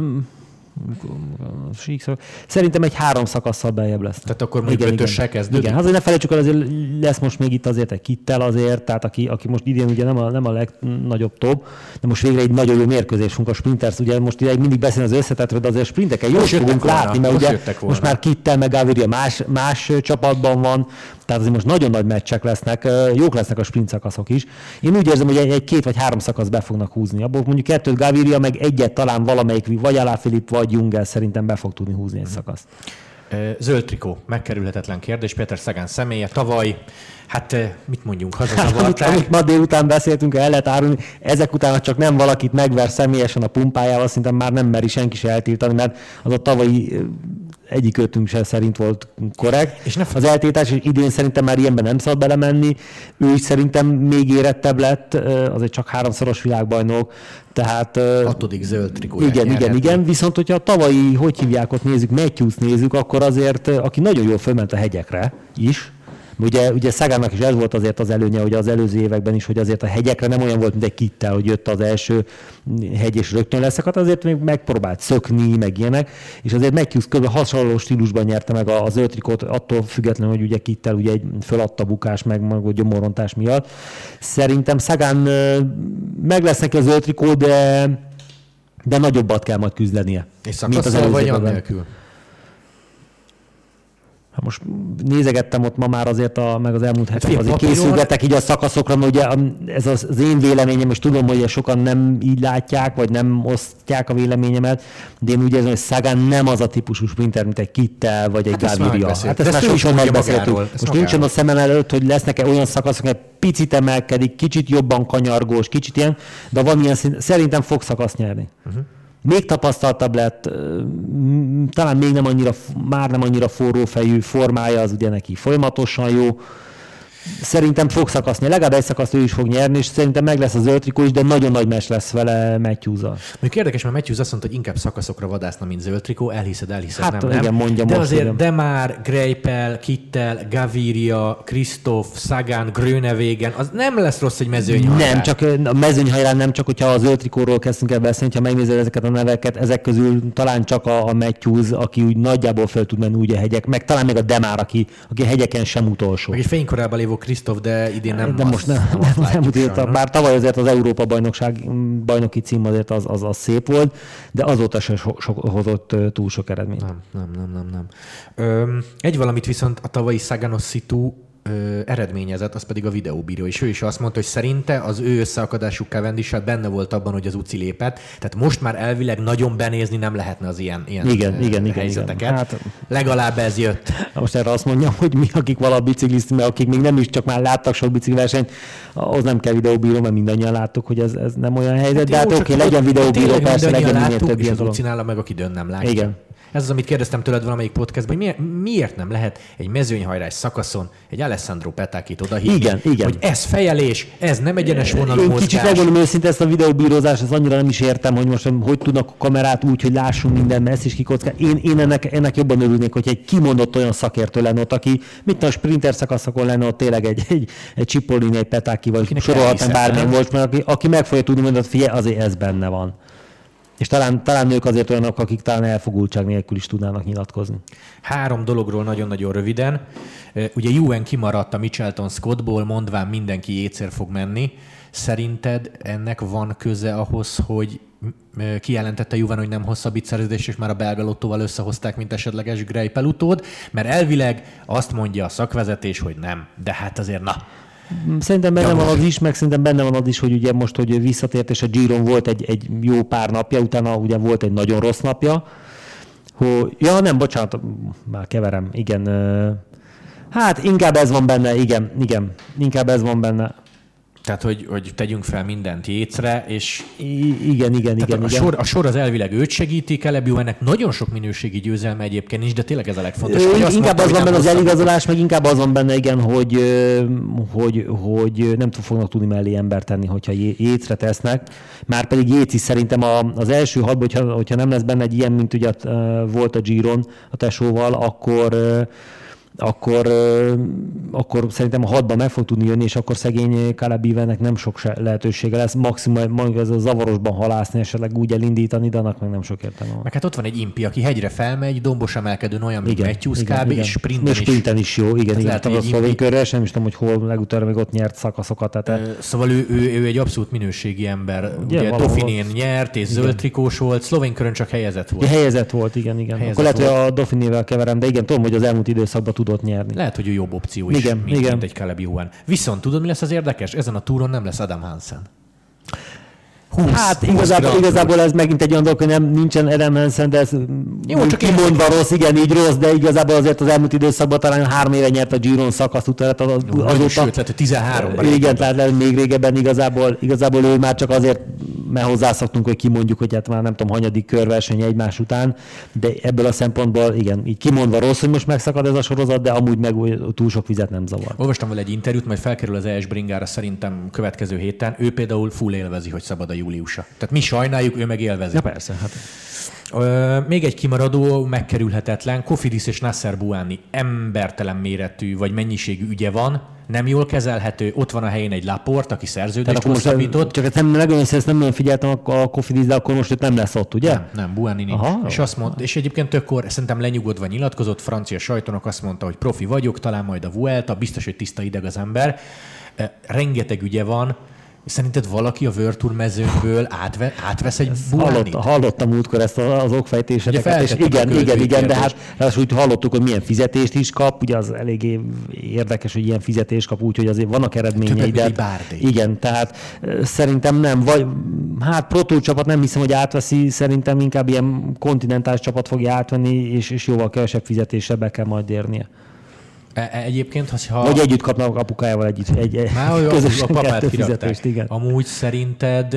szerintem egy három szakasszal beljebb lesz. Tehát akkor mondjuk ötössel kezdődik? Igen, azért ne felejtsük el, azért lesz most még itt azért egy Kittel azért, tehát aki, aki most idén ugye nem a, nem a legnagyobb top, de most végre egy nagyon jó mérkőzés fogunk a sprinters, ugye most ideig mindig beszélni az összetettről, de azért sprinteken jól fogunk volna, látni, mert ugye most már Kittel meg Gaviria más, más csapatban van, tehát azért most nagyon nagy meccsek lesznek, jók lesznek a sprint szakaszok is. Én úgy érzem, hogy egy, egy két vagy három szakasz be fognak húzni. Abból mondjuk kettőt Gaviria, meg egyet talán valamelyik, vagy Alaphilippe, vagy Jungels szerintem be fog tudni húzni egy szakaszt. Zöld trikó, megkerülhetetlen kérdés. Péter Sagan személye tavaly, hát mit mondjunk, hazazavarták. Amit ma délután beszéltünk, el lehet árulni, ezek után csak nem valakit megver személyesen a pumpájával, szerintem már nem meri senki se eltiltani, mert az a tavalyi egyik ötünk se szerint volt korrekt. És az eltiltás, és idén szerintem már ilyenben nem szabad belemenni. Ő is szerintem még érettebb lett, azért csak háromszoros világbajnok. Tehát, hatodik zöld trikóját igen, igen, igen. Viszont, hogyha a tavalyi, hogy hívják ott nézzük, Matthews nézzük, akkor azért, aki nagyon jól fölment a hegyekre is, Ugye, ugye Sagannak is ez volt azért az előnye, hogy az előző években is, hogy azért a hegyekre nem olyan volt, mint egy Kittel, hogy jött az első hegy és rögtön leszakadt, azért még megpróbált szökni, meg ilyenek, és azért Matthews kb. Hasonló stílusban nyerte meg a zöld trikót, attól függetlenül, hogy ugye Kittel ugye egy föladta bukás, meg, meg a gyomorontás miatt. Szerintem Sagan meg lesz neki a zöld trikó, de, de nagyobbat kell majd küzdenie. És szakasztal vagy annélkül? Hát most nézegettem ott ma már azért, a, meg az elmúlt hetek azért készülgetek így a szakaszokra, mert ugye ez az, az én véleményem, és tudom, hogy sokan nem így látják, vagy nem osztják a véleményemet, de én úgy érzem, hogy Sagan nem az a típusú sprinter, mint egy Kittel, vagy egy hát Gaviria. Hát ezt már sokszor megbeszéltük. Most nincsen a szemem előtt, hogy lesznek-e olyan szakaszok, hogy picit emelkedik, kicsit jobban kanyargós, kicsit ilyen, de van ilyen szint, szerintem fog szakaszt nyerni. Uh-huh. Még tapasztaltabb lett, talán még nem annyira, már nem annyira forró fejű, formája az ugye neki folyamatosan jó. Szerintem fog szakaszni, legalább egy szakaszt ő is fog nyerni, és szerintem meg lesz az zöld trikó is, de nagyon nagy meccs lesz vele Matthews-al. Mondjuk érdekes, mert Matthews azt mondta, hogy inkább szakaszokra vadászna, mint zöld trikó, elhiszed, elhiszed, hát, nem, igen, nem. Mondja de most, azért igen. Demar, Greipel, Kittel, Gaviria, Kristoff, Sagan, Groenewegen, az nem lesz rossz egy mezőnyhajrás. Nem, csak a mezőnyhajrán nem csak, hogyha a zöld trikóról kezdünk el beszélni, ha megnézed ezeket a neveket, ezek közül talán csak a, a Matthews, aki úgy nagyjából fel tud menni úgy a hegyek, meg talán még a Demar, aki, aki hegyeken sem utolsó. Meg egy fénykorában lévő Kristoff, de idén nem. De most nem, nem, nem, nem utított, bár tavaly azért az Európa bajnokság, bajnoki cím azért az, az, az szép volt, de azóta se so, so, hozott túl sok eredményt. Nem, nem, nem, nem. nem. Ö, egy valamit viszont a tavalyi Saganos szitu ö, eredményezett, az pedig a videóbíró, és ő is azt mondta, hogy szerinte az ő összeakadásuk Cavendish-sel benne volt abban, hogy az uci lépett, tehát most már elvileg nagyon benézni nem lehetne az ilyen, ilyen igen, ö, igen, helyzeteket. Igen. Hát, legalább ez jött. Most erre azt mondjam, hogy mi, akik vala biciklisztünk, mert akik még nem is csak már láttak sok bicikliversenyt, ahhoz nem kell videóbíró, mert mindannyian láttuk, hogy ez, ez nem olyan helyzet, hát de jó, hát oké, okay, legyen videóbíró, persze legyen minél több ilyen dolog. És az meg, aki dön nem látja. Igen. Ez az, amit kérdeztem tőled valamelyik podcastban, hogy miért nem lehet egy mezőnyhajrás szakaszon egy Alessandro Petacchit odahívni, igen, igen. hogy ez fejelés, ez nem egyenes vonalú mozgás. Én kicsit megmondom őszintén, ezt a videóbírózást, ezt annyira nem is értem, hogy most hogy tudnak a kamerát úgy, hogy lássunk minden, mert ezt is kikockál. Én, én ennek, ennek jobban örülnék, hogy egy kimondott olyan szakértő lenne ott, aki mit a sprinter szakaszokon lenne ott tényleg egy, egy, egy Cipollini, egy Petacchi, vagy sorolhatnánk bármilyen volt, mert aki, aki meg fogja tudni mondani, hogy figyelj, azért ez benne van. És talán, talán ők azért olyanok, akik talán elfogultság nélkül is tudnának nyilatkozni. Három dologról nagyon-nagyon röviden. Ugye Ewan kimaradt a Mitchelton Scottból, mondván mindenki jétszer fog menni. Szerinted ennek van köze ahhoz, hogy kijelentette Ewan, hogy nem hosszabbít szerződést, és már a belga lottóval összehozták, mint esetleges Greipel utód? Mert elvileg azt mondja a szakvezetés, hogy nem. De hát azért na... Szerintem benne ja, van az is, meg szerintem benne van az is, hogy ugye most, hogy visszatért, és a Giron volt egy, egy jó pár napja, utána ugye volt egy nagyon rossz napja. Hogy, ja, nem, bocsánat, már keverem, igen. Hát inkább ez van benne, igen, igen, inkább ez van benne. Tehát, hogy, hogy tegyünk fel mindent Jécre, és... I- igen, igen, igen. A, igen. Sor, a sor az elvileg őt segíti, Caleb Ewannek nagyon sok minőségi győzelme egyébként is, de tényleg ez a legfontosabb. Inkább mondta, az van benne az eligazolás, meg inkább az van benne, igen, hogy, hogy, hogy nem fognak tudni mellé embert tenni, hogyha Jécre tesznek. Márpedig Jéc is szerintem az első hatban, hogyha, hogyha nem lesz benne egy ilyen, mint ugye volt a Giron a tesóval, akkor... Akkor, akkor szerintem a hatban meg fog tudni jönni, és akkor szegény Caleb Ewannek nem sok lehetősége lesz. Maximum ez a zavarosban halászni, esetleg úgy elindítani, de annak meg nem sok értelme van. Meg hát ott van egy impi, aki hegyre felmegy, dombos emelkedőn olyan, mint Matthews kb. És sprinten is. sprinten is jó, igen. igen. Lehet, a szlovén körre, sem is tudom, hogy hol legutóbb még ott nyert szakaszokat. Tehát... Ö, szóval ő, ő, ő, egy abszolút minőségi ember. Ugye, ugye Dauphinén nyert, és zöld trikós volt, szlovén körön csak helyezett volt. Ja, helyezett volt, igen, igen. Helyezett akkor lehet, hogy a Dauphinével keverem, de igen, tudom, hogy az elmúlt időszakban tudott nyerni. Lehet, hogy ő jobb opció is, igen, mint, igen. mint egy Caleb Ewan. Viszont tudod, mi lesz az érdekes? Ezen a túron nem lesz Adam Hansen. húsz, hát igazából, igazából ez megint egy olyan dolog, hogy nem, nincsen Adam Hansen, de ez jó, csak kimondva rossz, igen, így rossz, de igazából azért az elmúlt időszakban talán három éve nyert a Giron szakaszt után. Az, jó, azóta, sőt, lehet, hogy tizenháromban. Igen, tehát lehet, még régebben igazából, igazából ő már csak azért, mert hozzászoktunk, hogy kimondjuk, hogy hát már nem tudom, hanyadik körverseny egymás után, de ebből a szempontból igen, így kimondva rossz, hogy most megszakad ez a sorozat, de amúgy meg túl sok vizet nem zavar. Olvastam vele egy interjút, majd felkerül az E S Bringára szerintem következő héten. Ő például full élvezi, hogy szabad a júliusa. Tehát mi sajnáljuk, ő meg élvezi. Ja persze, hát. Ö, még egy kimaradó, megkerülhetetlen, Kofidis és Nasser Bouhanni embertelen méretű vagy mennyiségű ügye van, nem jól kezelhető, ott van a helyén egy Laport, aki szerződést hosszabbított. Csak ezt nem, ezt nem nagyon figyeltem a Kofidis, de akkor most ott nem lesz ott, ugye? Nem, nem, Bouhanni nincs. Aha, és, azt mondta, és egyébként tökkor szerintem lenyugodva nyilatkozott, francia sajtónak azt mondta, hogy profi vagyok, talán majd a Vuelta, biztos, hogy tiszta ideg az ember. Rengeteg ügye van. Szerinted valaki a World Tour mezőnkből átve, átvesz egy Bouhannit? Hallott, hallottam múltkor ezt az okfejtéseket, és igen, igen, igen, de hát azt úgy hallottuk, hogy milyen fizetést is kap, ugye az eléggé érdekes, hogy ilyen fizetést kap, úgyhogy azért vannak eredményei, de igen, tehát szerintem nem, vagy hát Pro Tour csapat nem hiszem, hogy átveszi, szerintem inkább ilyen kontinentális csapat fogja átvenni, és, és jóval kevesebb fizetéssel be kell majd érnie. Egyébként, ha... Vagy együtt kapnak apukájával együtt. Egy, egy Már közösen a papát fizetést, igen. Amúgy szerinted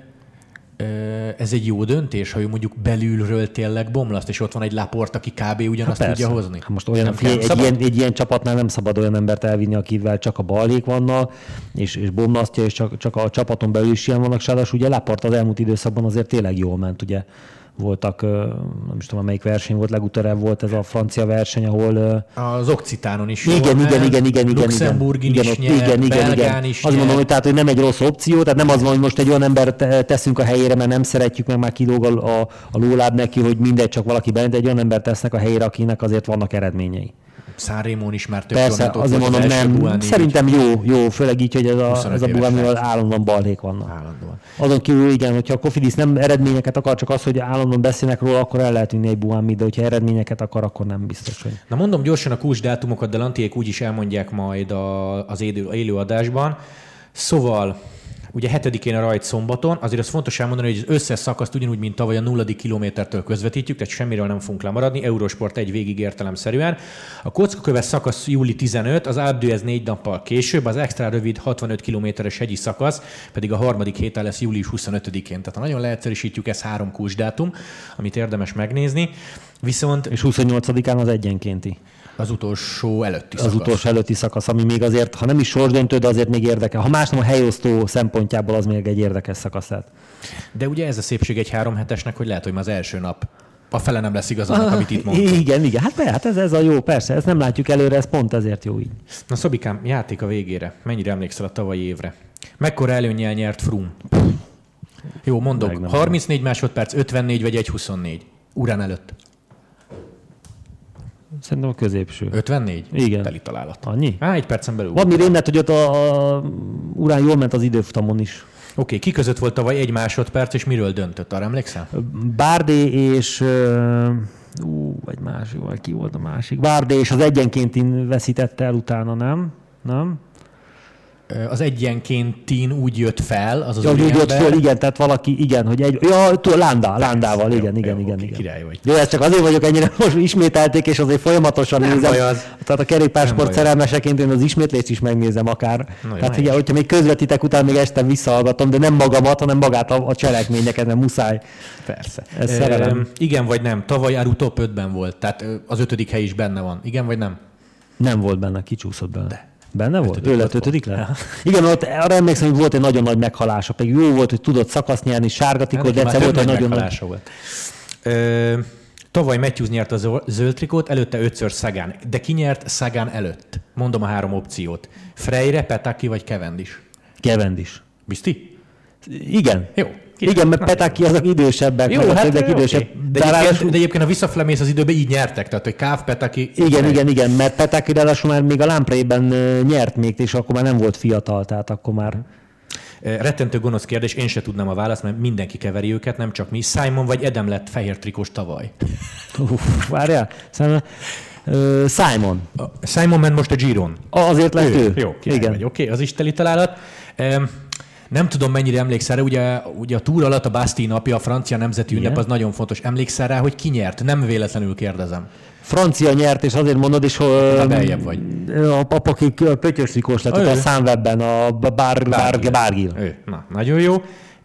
ez egy jó döntés, ha ő mondjuk belülről tényleg bomlaszt, és ott van egy Laport, aki kb. Ugyanazt hát tudja hozni? Hát most olyan, nem, egy, egy, ilyen, egy ilyen csapatnál nem szabad olyan embert elvinni, akivel csak a balhék vannak, és, és bomlasztja, és csak, csak a csapaton belül is ilyen vannak. Sáros ugye Laport az elmúlt időszakban azért tényleg jól ment, ugye. Voltak, nem is tudom, melyik verseny volt, legutóbb volt ez a francia verseny, ahol... Az Occitánon is igen, jól igen, igen, igen, igen, Luxemburgin igen, is igen, nyert, igen, igen, Belgán is Azt nyert. mondom, hogy, tehát, hogy nem egy rossz opció, tehát nem az van, hogy most egy olyan embert teszünk a helyére, mert nem szeretjük, meg már kilóg a, a lóláb neki, hogy mindegy, csak valaki bent, egy olyan embert tesznek a helyére, akinek azért vannak eredményei. Sanremón is már több Persze, azért mondom, nem. Szerintem jó, jó, főleg így, hogy ez a, ez a Bouhannival állandóan balhék vannak. Állandóan. Azon kívül igen, hogyha a Cofidis nem eredményeket akar, csak az, hogy állandóan beszélnek róla, akkor el lehet vinni egy Bouhannit, de hogyha eredményeket akar, akkor nem biztos, hogy... Na mondom gyorsan a kulcsdátumokat, de Lantiék úgyis elmondják majd a, az élő adásban. Szóval... Ugye hetedikén a rajt szombaton, azért az fontos elmondani, hogy az összes szakaszt ugyanúgy, mint tavaly a nulladik kilométertől közvetítjük, tehát semmiről nem fogunk lemaradni, Eurosport egy végig értelemszerűen. A kockaköves szakasz júli tizenöt, az Alpe d'Huez négy nappal később, az extra rövid hatvanöt kilométeres hegyi szakasz pedig a harmadik héten lesz július huszonötödikén. Tehát ha nagyon leegyszerűsítjük, ez három kulcsdátum, amit érdemes megnézni. Viszont... És huszonnyolcadikán az egyenkénti. Az utolsó előtti szakasz. Az utolsó előtti szakasz, ami még azért, ha nem is sorsdöntő, de azért még érdekel. Ha más nem a helyosztó szempontjából, az még egy érdekes szakasz lehet. De ugye ez a szépség egy három hetesnek, hogy lehet, hogy már az első nap a fele nem lesz igaz annak, amit itt mondtam. Igen, igen. Hát, hát ez, ez a jó, persze, ezt nem látjuk előre, ez pont ezért jó így. Na Szobikám, játék a végére. Mennyire emlékszel a tavalyi évre? Mekkora előnnyel nyert Froome? Jó, mondok. harmincnégy másodperc, ötvennégy vagy egy huszonnégy. Urán előtt. Szerintem a középső. ötvennégy? Igen. Teli találat. Annyi? Á, egy percen belül. Van mire innent, hogy ott a, a Urán jól ment az időfutamon is. Oké, okay, ki között volt tavaly egy másodperc, és miről döntött? Arra emlékszel? Bárdé és... Ú, vagy másik, vagy ki volt a másik? Bárdé és az egyenkéntin veszítette el utána, nem? Nem? Az egyenkéntin úgy jött fel, az az ja, úgy jött fel, igen, tehát valaki, igen, hogy egy, ja, Lándá, Lándával, igen, igen, jó, igen, okay, igen. Király vagy. Jó, ez csak azért vagyok ennyire, most ismételték, és azért folyamatosan nem nézem. Az. Tehát a kerékpársport szerelmeseként én az ismétlést is megnézem akár. No, tehát ugye, hogyha még közvetítek, utána még este visszahallgatom, de nem magamat, hanem magát a, a cselekményeket, nem muszáj. Persze. Ez e, szerelem. Igen vagy nem? Tavaly Áru top ötben volt, tehát az ötödik hely is benne van. Igen vagy nem? Nem volt benne, kicsúszott benne. De. Benne volt? Ő lett ötödik le? Igen, ott arra emlékszem, hogy volt egy nagyon nagy meghalása, pedig jó volt, hogy tudott szakaszt nyerni, sárga trikót, de egyszer volt egy nagyon nagy... Volt. Ö, tavaly Matthews nyert a zöld trikót, előtte ötször Sagan. De ki nyert Sagan előtt? Mondom a három opciót. Freire, Petaki vagy Cavendish? Cavendish. Bizti? Igen. Jó. Király. Igen, mert Petaki azok idősebbek. Jó, hát ezek idősebb. Okay. De, de, egyébként, de egyébként, ha visszaflemész az időben, így nyertek, tehát hogy Káv, Petaki... Igen, igen, igen, mert Petaki ráadásul már még a Lamprey-ben nyert még, és akkor már nem volt fiatal, tehát akkor már... Rettentő gonosz kérdés, én se tudnám a választ, mert mindenki keveri őket, nem csak mi. Simon vagy Edem lett fehér trikós tavaly? Uff, várjál, Simon... Uh, Simon. Simon ment most a Giron. Azért lett ő. ő. Jó, igen. Oké, okay, az is teli találat. Um, Nem tudom, mennyire emlékszel rá, ugye, ugye a túr alatt a Bastille napja, a francia nemzeti ünnep, az nagyon fontos. Emlékszel rá, hogy ki nyert? Nem véletlenül kérdezem. Francia nyert, és azért mondod is, hogy beljebb vagy. A pap, aki pöttyös trikós lett, a Sunwebben, a Bárgil. Na, nagyon jó.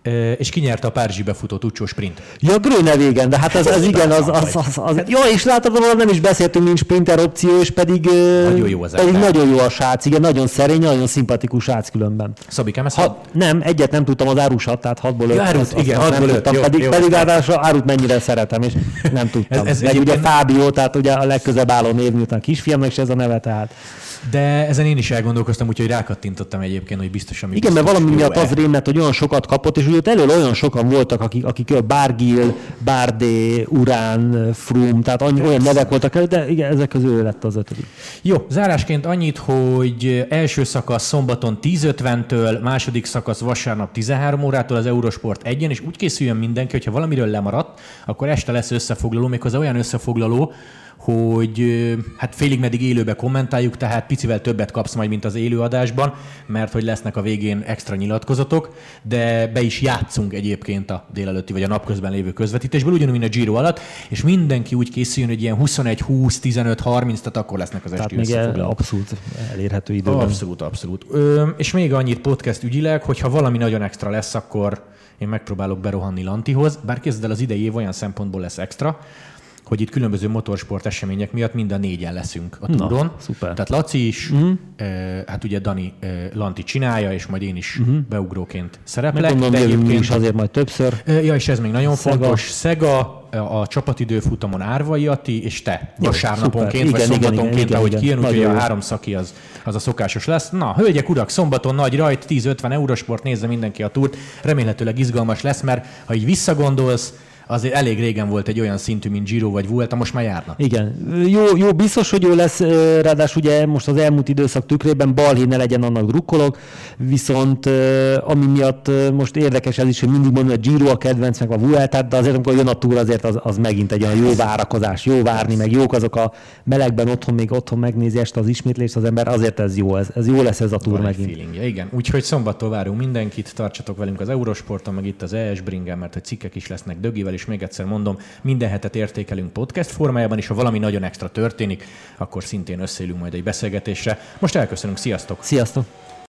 és kinyerte a Párizsi befutó Tucsó sprint. Ja, Grönevégen, de hát az, az igen, az, az, az, az, jó, és látod, nem is beszéltünk, nincs sprinter opció, és pedig nagyon jó, az pedig nagyon jó a srác, igen, nagyon szerény, nagyon szimpatikus srác különben. Szabikám, ezt ha, nem, egyet nem tudtam, az árusat, tehát hatból öt. Árut, azt, igen, hatból öt, jó, pedig, jó. pedig ráadásul árut mennyire szeretem, és nem tudtam. ez, ez Meg egyébként... ugye Fábio, tehát ugye a legközebb álló név, miután kisfiamnak is ez a neve, tehát. De ezen én is elgondolkoztam, úgyhogy rákattintottam egyébként, hogy biztosan mi igen, biztos, mert valami miatt az rémlett, hogy olyan sokat kapott, és ugye ott elől olyan sokan voltak, akik, akik Barguil, Bardet, Urán, Froome, tehát olyan nevek voltak, de igen, ezek közül lett az ötödik. Jó, zárásként annyit, hogy első szakasz szombaton tíz ötventől, második szakasz vasárnap tizenhárom órától az Eurosport egyen, és úgy készüljön mindenki, hogyha valamiről lemaradt, akkor este lesz összefoglaló, méghozzá olyan összefoglaló, hogy hát félig meddig élőbe kommentáljuk, tehát picivel többet kapsz majd, mint az élőadásban, mert hogy lesznek a végén extra nyilatkozatok, de be is játszunk egyébként a délelőtti vagy a napközben lévő közvetítésből, ugyanúgy, mint a Giro alatt, és mindenki úgy készüljön, hogy ilyen huszonegy húsz, tizenöt harminc, tehát akkor lesznek az esti összefoglalók. Tehát még abszolút elérhető időben. Abszolút, abszolút. Ö, és még annyit podcast ügyileg, hogyha valami nagyon extra lesz, akkor én megpróbálok berohanni Lantihoz, bár képzeld el, az idei év olyan szempontból lesz extra, hogy itt különböző motorsport események miatt mind a négyen leszünk a túron. Szuper. Tehát Laci is, uh-huh. eh, hát ugye Dani eh, Lanti csinálja, és majd én is uh-huh. beugróként szereplek. Megmondom, de egyébként is azért majd többször. Eh, ja, és ez még nagyon Szega. fontos. Szega, a csapatidőfutamon Árvai Atti, és te vasárnaponként, vagy szombatonként, ahogy kijön, úgyhogy a három szaki az, az a szokásos lesz. Na, hölgyek, urak, szombaton nagy rajt, tíz ötven Eurosport, nézze mindenki a túrt. Remélhetőleg izgalmas lesz, mert ha így visszagondolsz, azért elég régen volt egy olyan szintű, mint Giro vagy Vuelta, most már járnak. Igen. Jó, jó, biztos, hogy jó lesz, ráadásul ugye most az elmúlt időszak tükrében balhé ne legyen, annak drukkolok, viszont ami miatt most érdekes ez is, hogy mindig mondom, hogy Giro a kedvenc, meg a Vuelta, de azért amikor jön a túr, azért az, az megint egy olyan jó várakozás, jó várni, meg jók azok a melegben otthon, még otthon megnézi este az ismétlést az ember, azért ez jó, ez, ez jó lesz ez a túr megint. Feelingje, igen. Úgyhogy szombattól várunk mindenkit, tartsatok velünk az Eurosporton, meg itt az e es Bringen, mert hogy cikkek is lesznek Dögivel, és még egyszer mondom, minden hetet értékelünk podcast formájában, és ha valami nagyon extra történik, akkor szintén összeülünk majd egy beszélgetésre. Most elköszönünk, sziasztok! Sziasztok!